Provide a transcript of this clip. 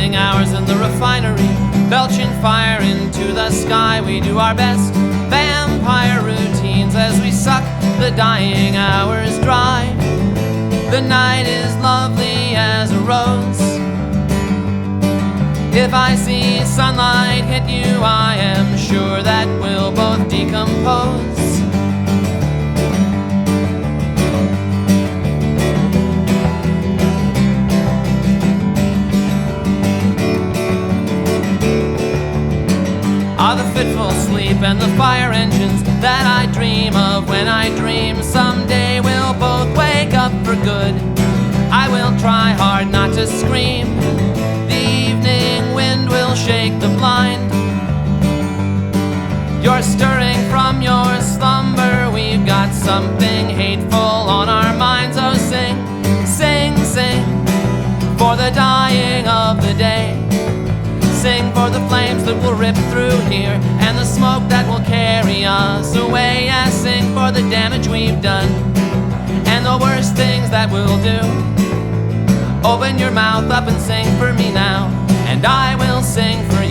dying hours in the refinery, belching fire into the sky. We do our best vampire routines as we suck the dying hours dry. The night is lovely as a rose. If I see sunlight hit you, I am sure that we'll both decompose. Ah, the fitful sleep and the fire engines that I dream of when I dream someday we'll both wake up for good. I will try hard not to scream. The evening wind will shake the blind. You're stirring from your slumber. We've got something hateful on our minds. Oh, sing, sing, sing for the dying of the day. Sing for the flames that will rip through here and the smoke that will carry us away. Yeah, sing for the damage we've done and the worst things that we'll do. Open your mouth up and sing for me now, and I will sing for